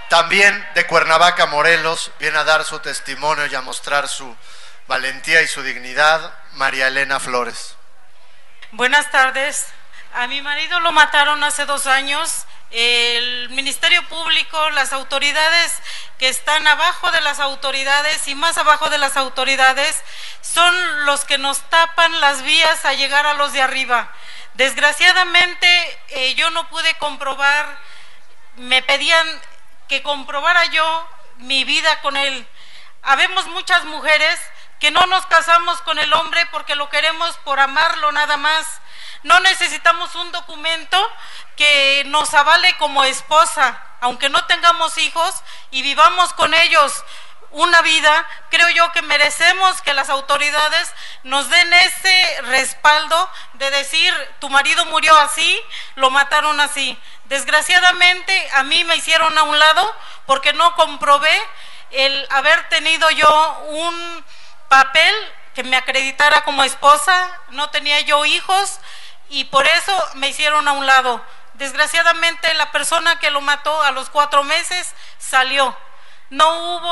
También de Cuernavaca, Morelos, viene a dar su testimonio y a mostrar su valentía y su dignidad, María Elena Flores. Buenas tardes. A mi marido lo mataron hace 2 años. El Ministerio Público, las autoridades que están abajo de las autoridades y más abajo de las autoridades son los que nos tapan las vías a llegar a los de arriba. Desgraciadamente yo no pude comprobar, me pedían que comprobara yo mi vida con él. Habemos muchas mujeres que no nos casamos con el hombre porque lo queremos por amarlo nada más. No necesitamos un documento que nos avale como esposa, aunque no tengamos hijos y vivamos con ellos una vida. Creo yo que merecemos que las autoridades nos den ese respaldo de decir, tu marido murió así, lo mataron así. Desgraciadamente a mí me hicieron a un lado porque no comprobé el haber tenido yo un papel que me acreditara como esposa, no tenía yo hijos y por eso me hicieron a un lado. Desgraciadamente la persona que lo mató a los 4 meses salió. No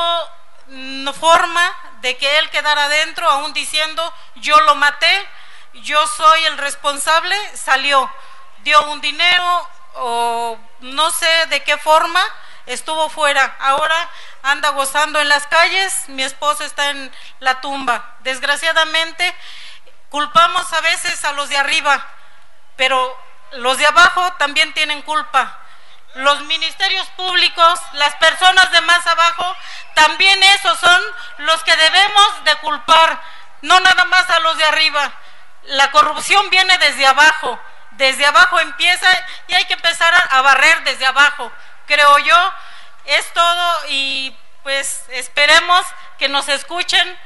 hubo forma de que él quedara adentro, aún diciendo yo lo maté, yo soy el responsable. Salió, dio un dinero o no sé de qué forma, estuvo fuera. Ahora anda gozando en las calles, mi esposo está en la tumba. Desgraciadamente culpamos a veces a los de arriba, pero los de abajo también tienen culpa. Los ministerios públicos, las personas de más abajo, también esos son los que debemos de culpar, no nada más a los de arriba. La corrupción viene desde abajo empieza y hay que empezar a barrer desde abajo, creo yo. Es todo y pues esperemos que nos escuchen.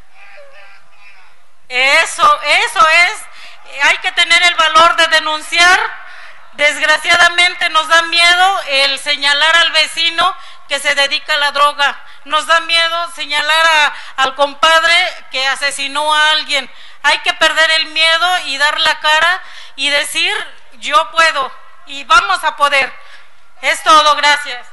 Eso es, hay que tener el valor de denunciar. Desgraciadamente nos da miedo el señalar al vecino que se dedica a la droga, nos da miedo señalar al compadre que asesinó a alguien. Hay que perder el miedo y dar la cara y decir yo puedo y vamos a poder. Es todo, gracias.